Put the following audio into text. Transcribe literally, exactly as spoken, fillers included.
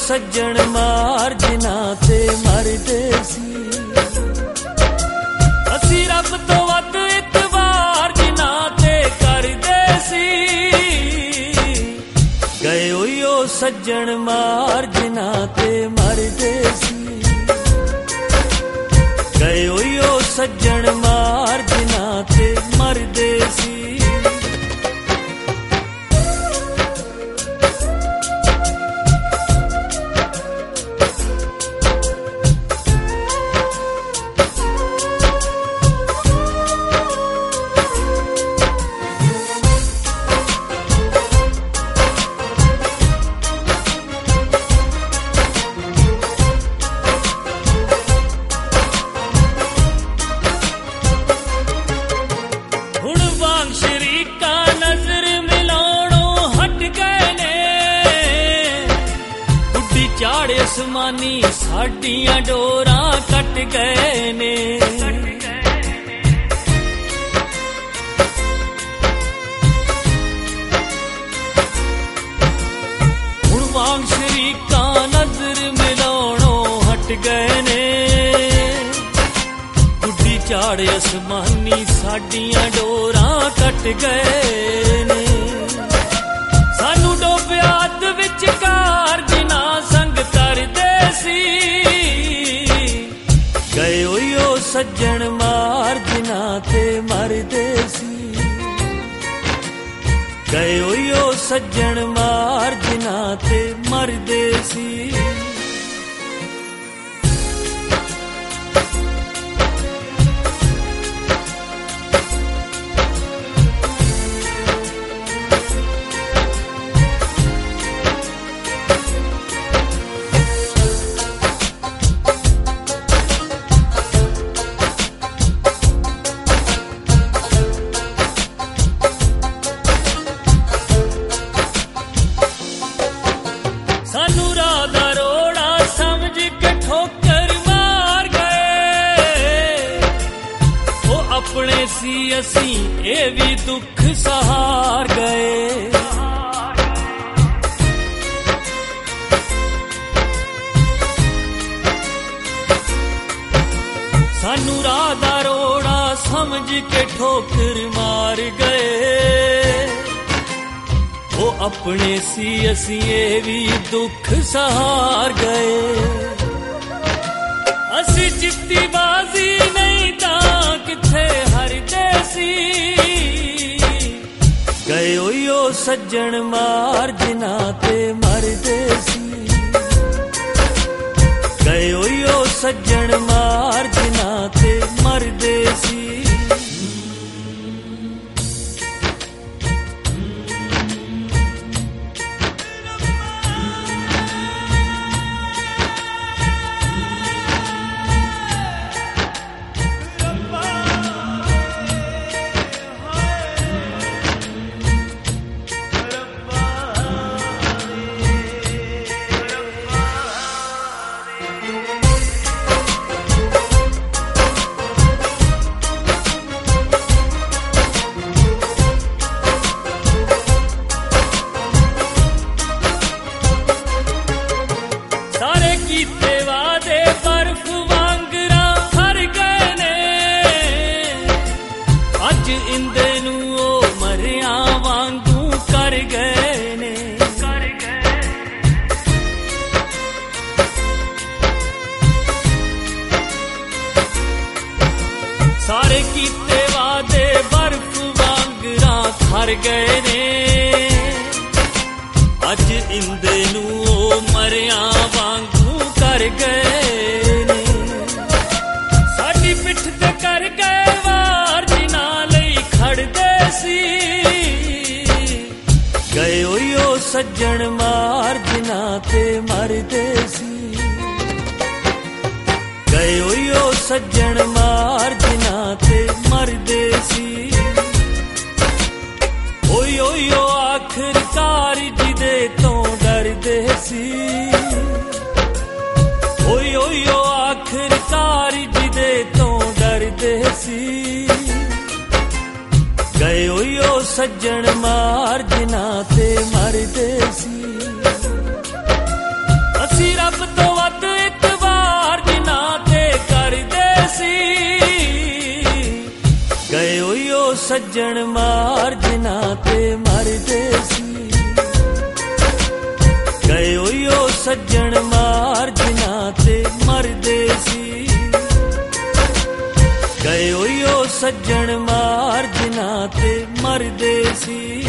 सज्जन मार जिना ते मरदे सी असी रब तो वध इतबार जिना ते करदे सी गए ओ सज्जन मार जिना ते मरदे सी गए ओ सज्जन मार जिना ते मरदे सी चाड़े आसमानी साडियां डोरां कट गए ने हुण वांग शरीकां नजर मिलाउणों हट गए ने गुड्डी चाड़े आसमानी साडियां डोरां कट गए ने सानू डोबिया अध विचकार जिना गए ओ सज्जन मार जिना ते मरदे सी गए ओ सज्जन मार जिना ते मरदे सी सानू राह दा रोड़ा समझ के ठोकर मार गए वो अपने सी असी ए भी दुख सहार गए सानू राह दा रोड़ा समझ के ठोकर मार गए वो अपने सी असी ए भी दुख सहार गए असी जित्ती बाजी नहीं तां किथे हारदे सी गए ओ सज्जन मार जिना ते मरदे सी गए ओ सज्जन मार जिना ते मरदे सी इंदे नू ओ मरिया वांगू कर गए ने कर गए सारे कीते वादे बर्फ वांगरा खर गए ने अज इंदे नू ओ मरिया वांगू कर गए ने साडी पिठ ते कर गए वार जिना खड़दे सी गए ओ सज्जन मार जिना ते मरदे सी गए ओ सज्जन मार जिना ते मरदे सी ओय ओय आखिरकार जिदे तो डरदे सी ओय ओय आखिरकार जिदे तो डरदे सी गए ओ सज्जन मार जिना ते मरदे सी असी ਸੱਜਣ ਮਾਰਜਨਾਂ ਤੇ ਮਰਦੇ ਸੀ, ਗਏ ਓ ਸੱਜਣ ਮਾਰਜਨਾਂ ਤੇ ਮਰਦੇ ਸੀ, ਗਏ ਓ ਸੱਜਣ ਮਾਰਜਨਾਂ ਤੇ ਮਰਦੇ ਸੀ।